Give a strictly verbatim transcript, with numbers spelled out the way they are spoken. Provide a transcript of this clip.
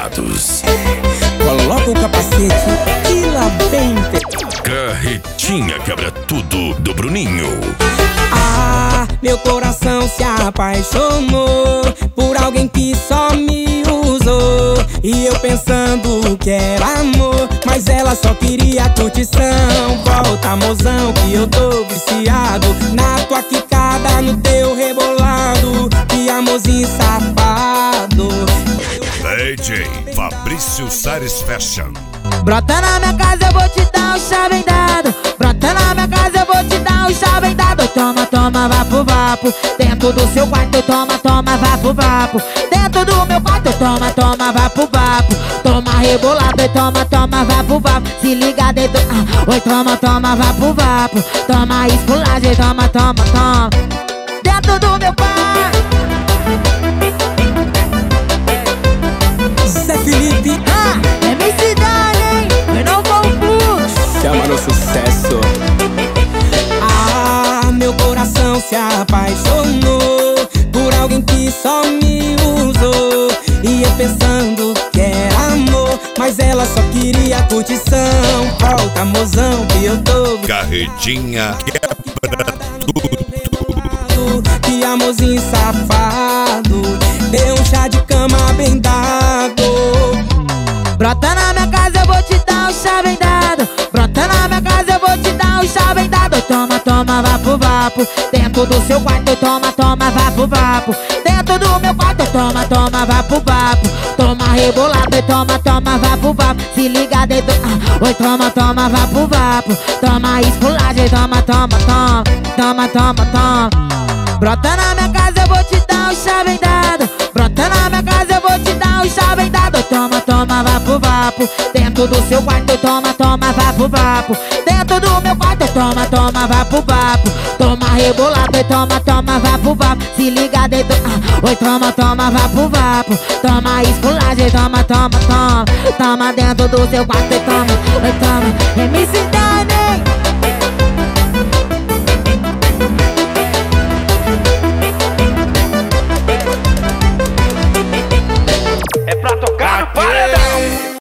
ligados. Coloca o capacete e lá vem. Carretinha quebra tudo do Bruninho. Ah, meu coração se apaixonou por alguém que só me usou. E eu pensando que era amor, mas ela só queria curtição. Volta, mozão, que eu tô viciado na tua quicada, no teu rebolado. Que amorzinho safado. D J Fabrício Sares Fashion. Brota na minha casa, eu vou te dar um chá vendado. Brota na minha casa, eu vou te dar um chá vendado. Toma, toma, vapo, vapo. Dentro do seu quarto, toma, toma, vapo, vapo. Dentro do meu quarto, toma, toma, vapo, vapo. Toma rebolado, toma, toma, vapo, vapo. Se liga dentro, ah, oi, toma, toma, vapo, vapo. Toma esculagem, toma, toma, toma. Dentro do meu quarto. Zé Felipe, ah, é minha cidade, hein? Eu não confundo. chama no sucesso. Ah, meu coração se apaixonou por alguém que só me usou. E eu pensando que era amor, mas ela só queria curtição. Volta, mozão, que eu tô Carretinha quebra tudo. Que amorzinho safado, deu um chá de cama bem dado. Brota na minha casa, eu vou te dar um chá vendado. Brota na minha casa, eu vou te dar um chá vendado. Toma, toma, vapo, vapo. Dentro do seu quarto, toma, toma, vapo, vapo. Dentro do meu quarto, toma, toma, vapo, vapo. Toma rebolado e toma, toma, vapo, vapo. Se liga dentro, ah, oi, toma, toma, vapo, vapo. Toma esculagem, toma, toma, toma. Toma, toma, toma. Brota na minha casa, eu vou te dar um chá vendado. Brota na minha casa, eu vou te dar um chá vendado. Toma, toma, vapo, vapo. Dentro do seu quarto, toma, toma, vapo, vapo. Dentro do meu quarto, toma, toma, vapo, vapo. Toma rebolado e toma, toma, vapo, vapo. Se liga dentro, ah, oi, toma, toma, vapo, vapo. Toma esculagem, toma, toma, toma. Toma dentro do seu quarto e toma, oi, toma.